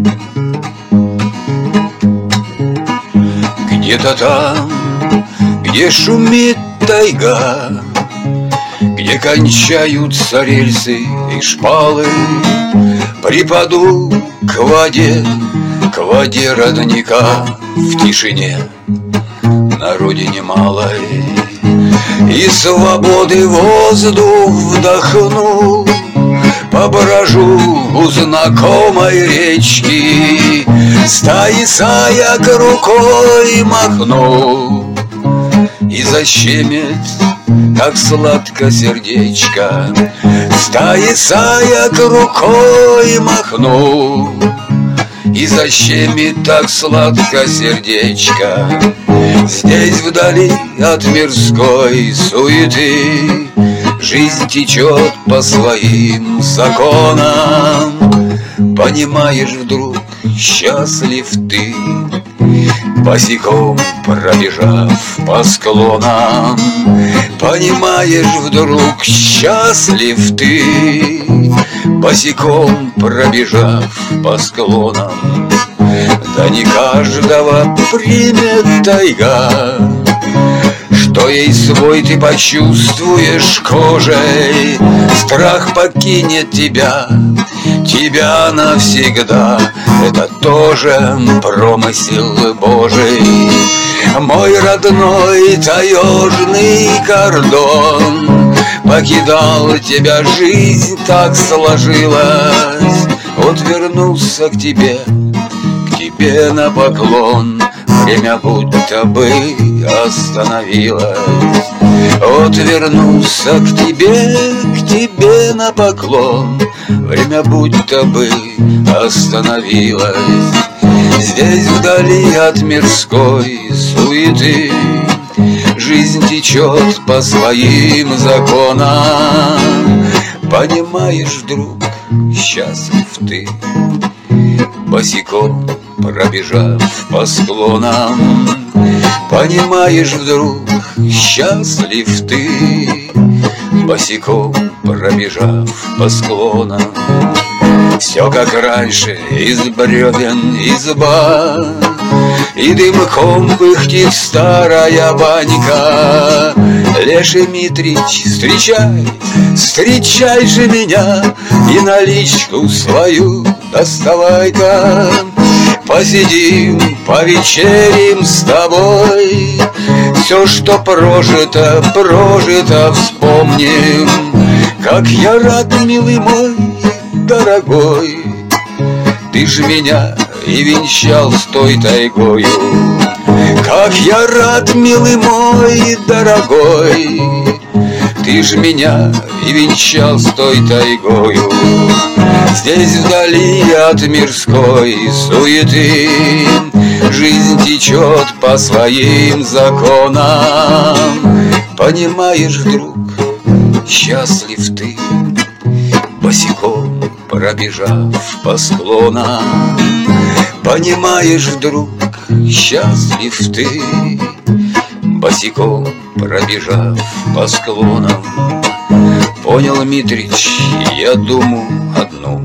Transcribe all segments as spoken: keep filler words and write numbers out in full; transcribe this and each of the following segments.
Где-то там, где шумит тайга, где кончаются рельсы и шпалы, припаду к воде, к воде родника в тишине на родине малой, и свободы воздух вдохну, поброжу у знакомой речки, стаи саяк рукой махну, и защемит, как сладко сердечко, стаи саяк рукой махну, и защемит так сладко сердечко. Здесь вдали от мирской суеты жизнь течет по своим законам. Понимаешь вдруг, счастлив ты, босиком пробежав по склонам. Понимаешь вдруг, счастлив ты, босиком пробежав по склонам. Да не каждого примет тайга, что ей свой ты почувствуешь кожей. Страх покинет тебя, тебя навсегда. Это тоже промысел Божий. Мой родной таежный кордон, покидал тебя жизнь, так сложилась. Вот вернулся к тебе, к тебе на поклон. Время будто бы остановилось. Вот вернулся к тебе, к тебе на поклон. Время будто бы остановилось. Здесь вдали от мирской суеты жизнь течет по своим законам. Понимаешь вдруг, счастлив ты, босиком пробежав по склонам. Понимаешь вдруг, счастлив ты, босиком пробежав по склонам. Все как раньше, из бревен изба, и дымком пыхтит старая банька. Леший Митрич, встречай, встречай же меня, и наличку свою доставай-ка. Посидим, повечерим с тобой, все, что прожито, прожито вспомним. Как я рад, милый мой, дорогой, ты ж меня и венчал с той тайгою. Как я рад, милый мой, дорогой, ты ж меня и венчал с той тайгою. Здесь вдали от мирской суеты жизнь течет по своим законам. Понимаешь вдруг, счастлив ты, босиком пробежав по склонам. Понимаешь вдруг, счастлив ты, босиком пробежав по склонам. Понял, Митрич, я думаю одну: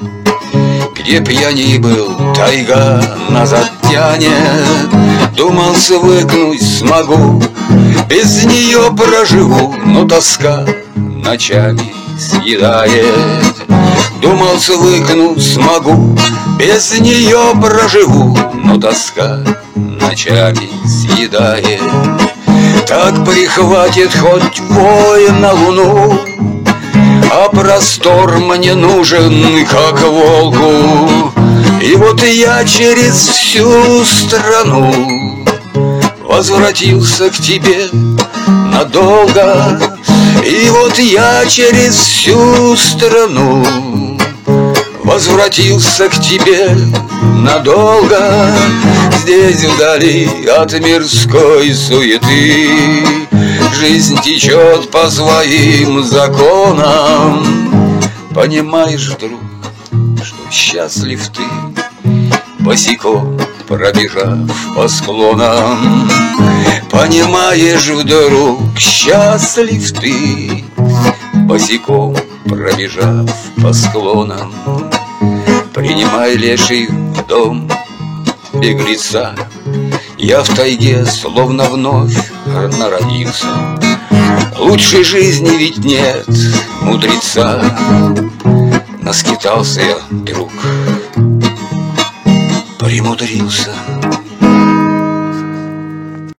где б я ни был, тайга назад тянет. Думал, свыкнуть смогу, без нее проживу, но тоска ночами съедает. Думал, свыкнуть смогу, без нее проживу, но тоска ночами съедает. Так прихватит хоть вой на луну, а простор мне нужен, как волку. И вот я через всю страну возвратился к тебе надолго. И вот я через всю страну возвратился к тебе надолго. Здесь вдали от мирской суеты жизнь течет по своим законам. Понимаешь вдруг, что счастлив ты, босиком пробежав по склонам. Понимаешь вдруг, счастлив ты, босиком пробежав по склонам. Принимай, леший, дом беглеца. Я в тайге словно вновь народился. Лучшей жизни ведь нет, мудреца. Наскитался я, друг, примудрился.